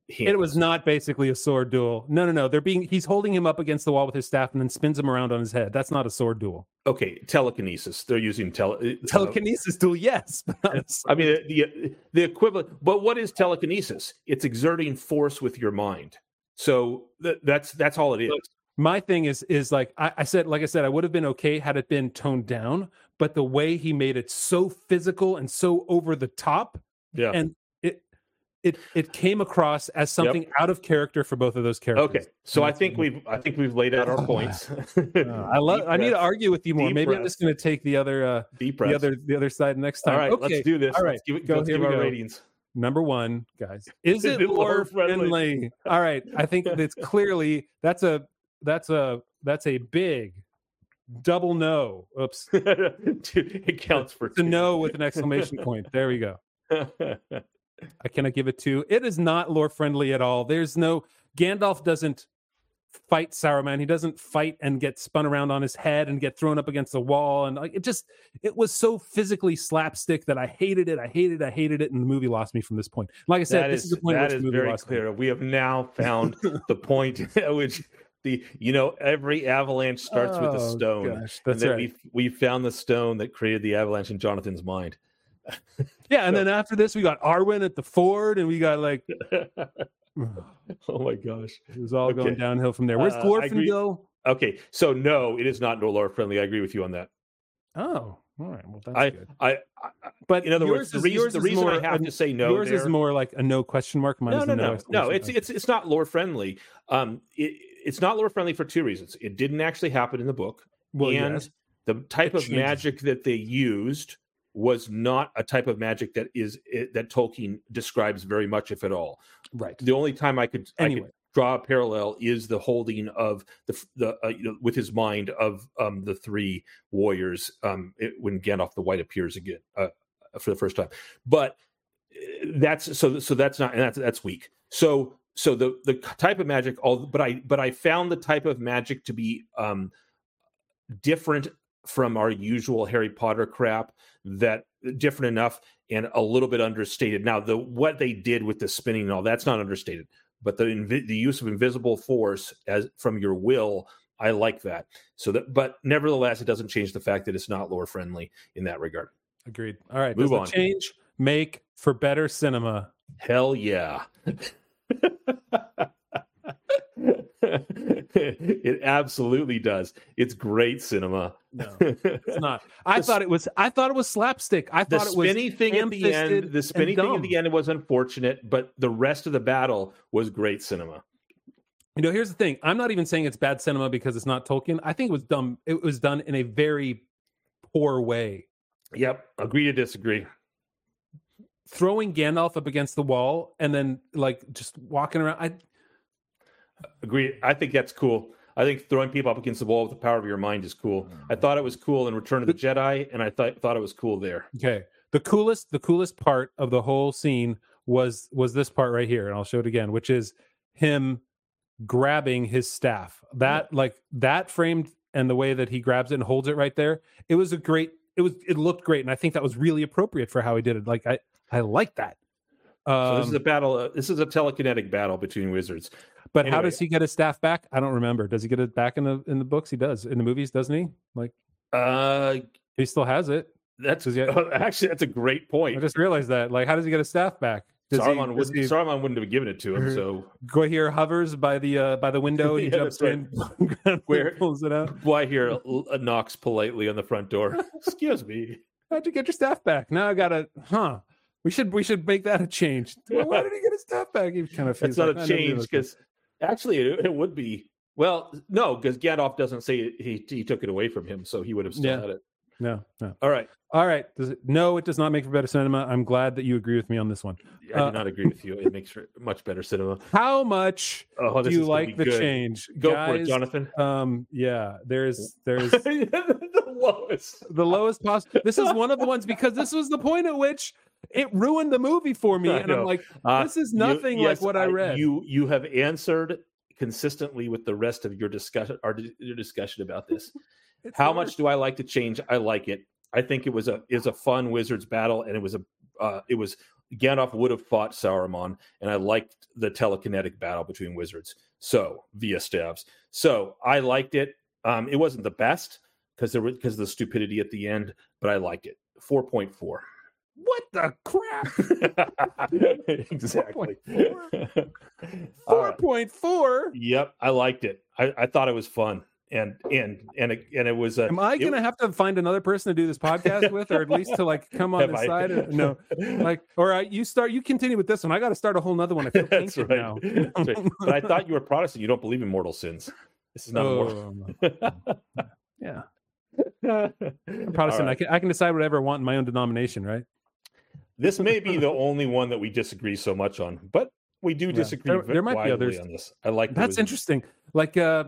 hands. It was not basically a sword duel. No, no, no. They're being he's holding him up against the wall with his staff and then spins him around on his head. That's not a sword duel. Okay, telekinesis. They're using tele uh, telekinesis duel, yes. But not I mean the the equivalent. But what is telekinesis? It's exerting force with your mind. So th- that's that's all it is. My thing is is like I, I said, like I said, I would have been okay had it been toned down, but the way he made it so physical and so over the top, yeah, and it it it came across as something yep. out of character for both of those characters. Okay, so I think we've I think we've laid out our points. uh, I love. I need to argue with you more. Maybe breath. I'm just going to take the other uh, Deep the other the other side next time. All right, okay. let's do this. All right, let's give, it, go, let's give our go. ratings. Number one, guys, is it lore friendly? All right, I think it's clearly that's a that's a that's a big double no. Oops, it counts for it's a no with an exclamation point. There we go. I cannot give it two. It is not lore friendly at all. There's no Gandalf doesn't fight Saruman. He doesn't fight and get spun around on his head and get thrown up against the wall. And like, it just, it was so physically slapstick that I hated it. I hated it. I hated it. And the movie lost me from this point. Like I said, that this is, is the point that which is the movie very lost clear. me. We have now found the point at which the, you know, every avalanche starts oh, with a stone. Gosh, that's and right. we we found the stone that created the avalanche in Jonathan's mind. Yeah. And so, then after this, we got Arwen at the ford and we got like, oh my gosh, it was all okay. going downhill from there. Where's uh, Glorfindel? Okay, so no, it is not no lore friendly. I agree with you on that. Oh, all right. Well, that's I, good. I, I, but in other words, the is, reason, the reason more, I have a, to say no, yours there, is more like a no question mark. Mine no, is no, a no, no, no. It's it's it's not lore friendly. Um, it, it's not lore friendly for two reasons. It didn't actually happen in the book, well, and yes. the type it of changes. magic that they used was not a type of magic that is it, that Tolkien describes very much, if at all. Right. The only time I could anyway. I could draw a parallel is the holding of the the uh, you know, with his mind of um, the three warriors um, it, when Gandalf the White appears again uh, for the first time. But that's so so that's not and that's that's weak. So so the the type of magic all but I but I found the type of magic to be um, different from our usual Harry Potter crap, that different enough and a little bit understated. Now, the what they did with the spinning and all, that's not understated, but the invi- the use of invisible force as from your will, I like that. So that, but nevertheless, it doesn't change the fact that it's not lore friendly in that regard. Agreed. All right, move does on. The change make for better cinema? Hell yeah. It absolutely does. It's great cinema. No, it's not. I thought it was. I thought it was slapstick. I thought the it was spinny thing at the end. The spinny thing at the end was unfortunate, but the rest of the battle was great cinema. You know, here's the thing. I'm not even saying it's bad cinema because it's not Tolkien. I think it was dumb. It was done in a very poor way. Yep, agree to disagree. Throwing Gandalf up against the wall and then like just walking around. I agree. I think that's cool. I think throwing people up against the wall with the power of your mind is cool. I thought it was cool in Return of the Jedi, and I thought thought it was cool there. Okay. The coolest, the coolest part of the whole scene was was this part right here, and I'll show it again, which is him grabbing his staff. That like that framed and the way that he grabs it and holds it right there. It was a great. It was. It looked great, and I think that was really appropriate for how he did it. Like I, I like that. Um, so this is a battle. Uh, this is a telekinetic battle between wizards. But anyway. How does he get his staff back? I don't remember. Does he get it back in the in the books? He does. In the movies, doesn't he? Like, uh, he still has it. That's he, uh, actually that's a great point. I just realized that. Like, how does he get his staff back? Does Saruman, he, wouldn't, he, Saruman wouldn't have given it to him. So Guahir hovers by the uh, by the window. He yeah, jumps in, right. Where pulls it out. Guahir uh, knocks politely on the front door. Excuse me. How'd you get your staff back? Now I gotta. Huh. We should we should make that a change. Why did he get his staff back? He kind of feels it's not like, a change because actually it, it would be. Well, no, because Gandalf doesn't say it, he he took it away from him, so he would have still yeah. had it. No, no. All right, all right. Does it, no, it does not make for better cinema. I'm glad that you agree with me on this one. I uh, do not agree with you. It makes for much better cinema. How much oh, do you like the good. change? Go Guys, for it, Jonathan. Um, yeah, there's there's the lowest, the lowest possible. This is one of the ones because this was the point at which it ruined the movie for me, and I'm like, this is nothing uh, yes, like what I read. I, you you have answered consistently with the rest of your discussion, our your discussion about this. How much do I like to change? I like it. I think it was a is a fun Wizards battle, and it was a uh, it was Gandalf would have fought Sauron, and I liked the telekinetic battle between wizards. So via stabs. So I liked it. Um, it wasn't the best because there was because of the stupidity at the end, but I liked it. four point four. What the crap? Exactly. four point four. Uh, yep, I liked it. I, I thought it was fun. And and and it, and it was. Uh, Am I going to it, have to find another person to do this podcast with, or at least to like come on Have the I? side? Of, no, like, or uh, you start, you continue with this one. I got to start a whole nother one. I feel That's tainted right. now. That's right. But I thought you were Protestant. You don't believe in mortal sins. This is not Oh, mortal. yeah, I'm Protestant. All right. I can I can decide whatever I want in my own denomination, right? This may be the only one that we disagree so much on, but we do Yeah. disagree. There- there might be widely others. on this. I like the That's wizards. interesting. Like, uh,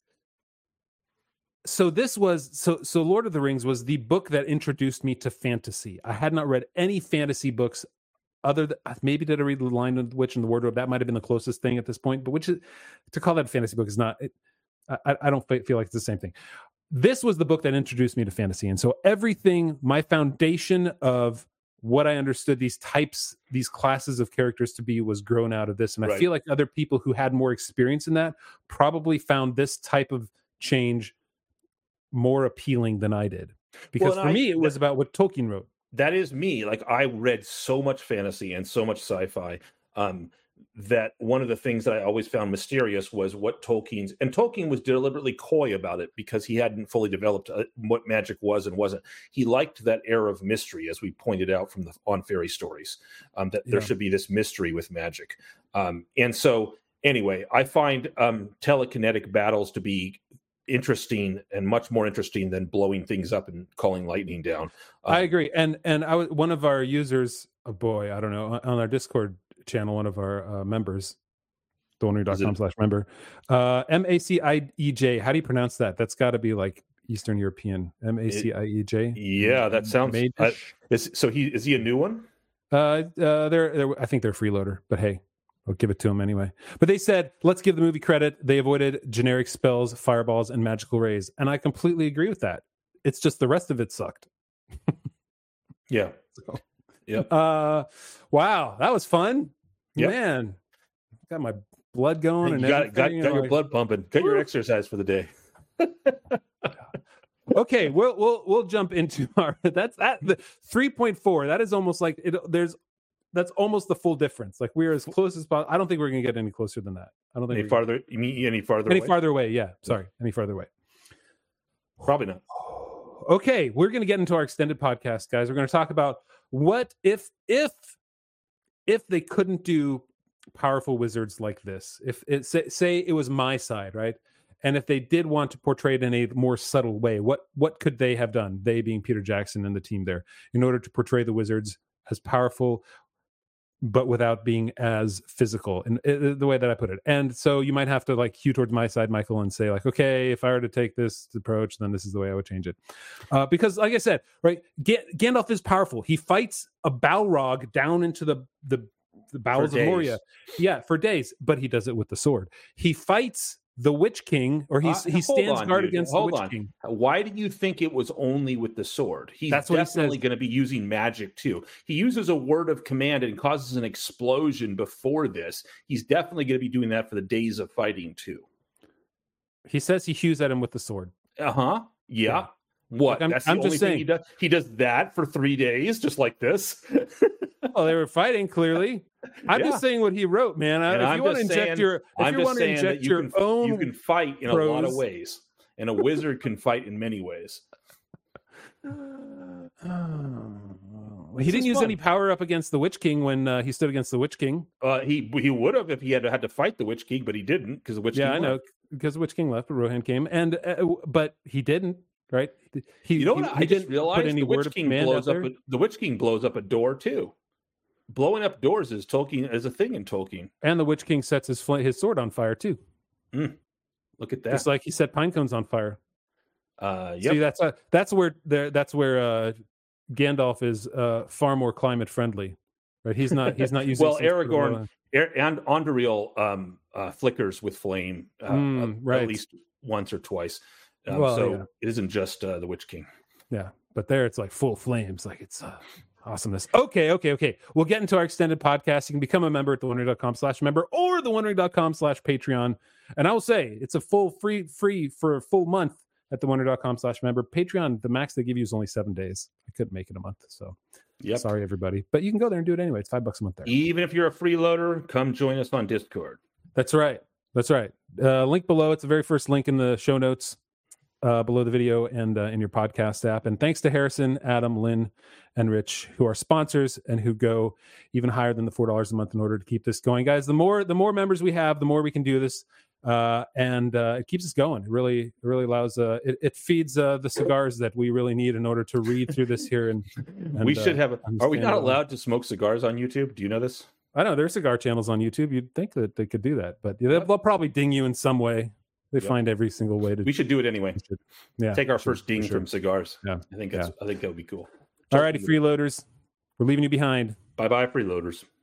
so this was so so. Lord of the Rings was the book that introduced me to fantasy. I had not read any fantasy books other than maybe did I read The Lion of the Witch and the Wardrobe. That might have been the closest thing at this point. But which is to call that a fantasy book is not. It, I, I don't feel like it's the same thing. This was the book that introduced me to fantasy, and so everything, my foundation of what I understood these types, these classes of characters to be was grown out of this. And I Right. feel like other people who had more experience in that probably found this type of change more appealing than I did. Because Well, for and I- me, it was about what Tolkien wrote. That is me. Like I read so much fantasy and so much sci-fi um, that one of the things that I always found mysterious was what Tolkien's and Tolkien was deliberately coy about it because he hadn't fully developed uh, what magic was and wasn't. He liked that air of mystery, as we pointed out from the on fairy stories, um, that there Yeah. should be this mystery with magic. Um, and so, anyway, I find um, telekinetic battles to be interesting and much more interesting than blowing things up and calling lightning down. Um, I agree. And and I was one of our users, oh boy, I don't know, on our Discord channel, one of our uh, members, thornery dot com slash member, uh, M A C I E J. How do you pronounce that? That's got to be like Eastern European. M A C I E J. Yeah, that sounds. Mage? I, is, so he is he a new one? Uh, uh, they're, they're, I think they're freeloader, but hey, I'll give it to them anyway. But they said, let's give the movie credit. They avoided generic spells, fireballs, and magical rays. And I completely agree with that. It's just the rest of it sucked. Yeah. So, Yep. Uh, wow, that was fun. Yep. Man, got my blood going. You and got got, everything, got and your like- blood pumping. Got your Woo. exercise for the day. Okay, we'll we'll we'll jump into our that's that the three point four. That is almost like it. There's that's almost the full difference. Like we're as close as possible. I don't think we're gonna get any closer than that. I don't think Any we're- farther? You mean any farther? any away? farther away. Yeah, sorry, any farther away. Probably not. Okay, we're going to get into our extended podcast, guys. We're going to talk about what if if if they couldn't do powerful wizards like this. If it say, say it was my side, right? And if they did want to portray it in a more subtle way, what what could they have done? They being Peter Jackson and the team there, in order to portray the wizards as powerful, but without being as physical, in, in the way that I put it. And so you might have to like hew towards my side, Michael, and say like, okay, if I were to take this approach, then this is the way I would change it. Uh, because like I said, right, Ga- Gandalf is powerful. He fights a Balrog down into the, the, the bowels of days. Moria. Yeah, for days, but he does it with the sword. He fights the Witch King, or he's, Uh, he hold stands on, guard dude. against Hold the Witch on. King. Why do you think it was only with the sword? He's That's what he definitely says. going to be using magic too. He uses a word of command and causes an explosion before this. He's definitely going to be doing that for the days of fighting too. He says he hews at him with the sword. Uh huh. Yeah. Yeah. What? Like, I'm- That's the I'm only just thing saying. he does. He does that for three days, just like this. Oh, they were fighting clearly. I'm Yeah. just saying what he wrote, man. And if I'm you want to just inject saying- your, if I'm you just want to saying that inject you your can own, you can fight in a lot of prose. ways, and a wizard can fight in many ways. Oh. he This didn't is use fun. any power up against the Witch King when uh, he stood against the Witch King. Uh, he he would have if he had had to fight the Witch King, but he didn't because the Witch yeah, King I know left. because the Witch King left, but Rohan came, and uh, but he didn't. Right? He, You know he, what? he I just didn't put realized any the word Witch of King command blows out up. there. A, the Witch King blows up a door too. Blowing up doors is Tolkien is a thing in Tolkien. And the Witch King sets his fl- his sword on fire too, Look at that. just like he set pine cones on fire. uh, yep. See, that's uh, that's where there that's where uh, Gandalf is uh, far more climate friendly, right? He's not he's not using Well, some sort of, Aragorn- uh, Er- and Anduril um, uh, flickers with flame uh, Mm, at, right. at least once or twice. Um, Well, so yeah. it isn't just uh, the Witch King. yeah, but there it's like full flames, like it's uh, Awesomeness. Okay, okay, okay. We'll get into our extended podcast. You can become a member at the wondering dot com slash member or the wondering dot com slash Patreon. And I will say it's a full free free for a full month at the wondering dot com slash member. Patreon, the max they give you is only seven days. I couldn't make it a month. So Yep. sorry, everybody. But you can go there and do it anyway. It's five bucks a month there. Even if you're a freeloader, come join us on Discord. That's right. That's right. Uh, link below. It's the very first link in the show notes uh, below the video and uh, in your podcast app. And thanks to Harrison, Adam, Lynn, and Rich, who are sponsors and who go even higher than the four dollars a month in order to keep this going. Guys, the more the more members we have, the more we can do this. Uh, and uh, it keeps us going. It really, it really allows, uh, it, it feeds uh, the cigars that we really need in order to read through this here. And, and we should uh, have, a, are we not understand it. allowed to smoke cigars on YouTube? Do you know this? I know there's cigar channels on YouTube. You'd think that they could do that, but yeah, they'll, they'll probably ding you in some way. They Yep. find every single way to. We should do it anyway. Yeah, Take our sure, first ding for sure. from cigars. Yeah. I think that's, I think that would be cool. All righty, freeloaders. We're leaving you behind. Bye bye, freeloaders.